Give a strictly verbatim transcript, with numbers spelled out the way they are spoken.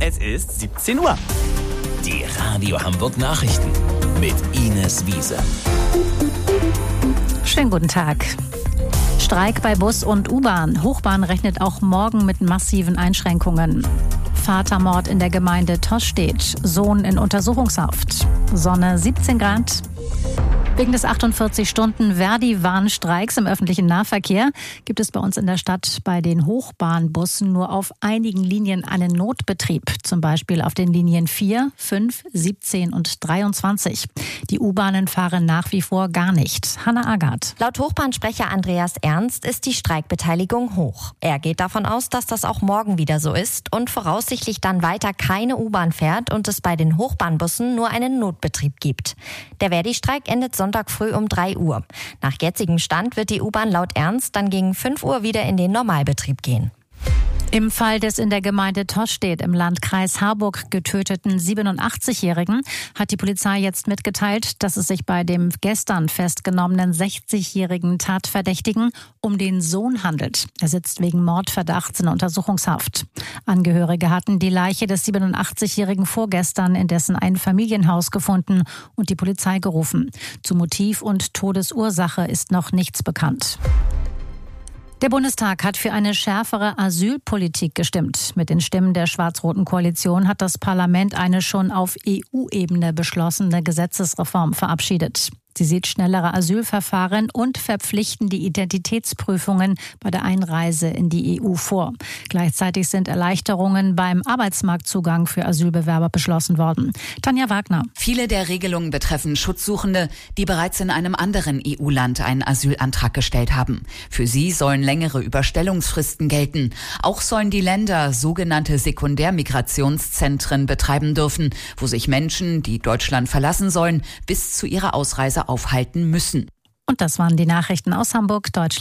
Es ist siebzehn Uhr. Die Radio Hamburg Nachrichten mit Ines Wiese. Schönen guten Tag. Streik bei Bus und U-Bahn. Hochbahn rechnet auch morgen mit massiven Einschränkungen. Vatermord in der Gemeinde Tostedt. Sohn in Untersuchungshaft. Sonne siebzehn Grad. Wegen des achtundvierzig-Stunden-Verdi-Warnstreiks im öffentlichen Nahverkehr gibt es bei uns in der Stadt bei den Hochbahnbussen nur auf einigen Linien einen Notbetrieb. Zum Beispiel auf den Linien vier, fünf, siebzehn und dreiundzwanzig. Die U-Bahnen fahren nach wie vor gar nicht. Hanna Agath. Laut Hochbahnsprecher Andreas Ernst ist die Streikbeteiligung hoch. Er geht davon aus, dass das auch morgen wieder so ist und voraussichtlich dann weiter keine U-Bahn fährt und es bei den Hochbahnbussen nur einen Notbetrieb gibt. Der Verdi-Streik endet Sonntag früh um drei Uhr. Nach jetzigem Stand wird die U-Bahn laut Ernst dann gegen fünf Uhr wieder in den Normalbetrieb gehen. Im Fall des in der Gemeinde Tostedt im Landkreis Harburg getöteten siebenundachtzigjährigen hat die Polizei jetzt mitgeteilt, dass es sich bei dem gestern festgenommenen sechzigjährigen Tatverdächtigen um den Sohn handelt. Er sitzt wegen Mordverdachts in Untersuchungshaft. Angehörige hatten die Leiche des siebenundachtzigjährigen vorgestern in dessen Einfamilienhaus gefunden und die Polizei gerufen. Zu Motiv und Todesursache ist noch nichts bekannt. Der Bundestag hat für eine schärfere Asylpolitik gestimmt. Mit den Stimmen der schwarz-roten Koalition hat das Parlament eine schon auf E U-Ebene beschlossene Gesetzesreform verabschiedet. Sie sieht schnellere Asylverfahren und verpflichtende Identitätsprüfungen bei der Einreise in die E U vor. Gleichzeitig sind Erleichterungen beim Arbeitsmarktzugang für Asylbewerber beschlossen worden. Tanja Wagner. Viele der Regelungen betreffen Schutzsuchende, die bereits in einem anderen E U-Land einen Asylantrag gestellt haben. Für sie sollen längere Überstellungsfristen gelten. Auch sollen die Länder sogenannte Sekundärmigrationszentren betreiben dürfen, wo sich Menschen, die Deutschland verlassen sollen, bis zu ihrer Ausreise aufhalten müssen. Und das waren die Nachrichten aus Hamburg, Deutschland.